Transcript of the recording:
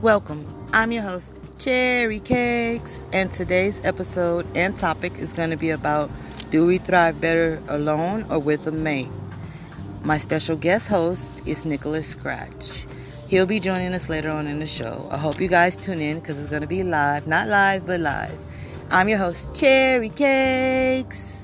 Welcome. I'm your host, Cherry Cakes, and today's episode and topic is going to be about, do we thrive better alone or with a mate? My special guest host is Nicholas Scratch. He'll be joining us later on in the show. I hope you guys tune in because it's going to be live. Not live, but live. I'm your host, Cherry Cakes.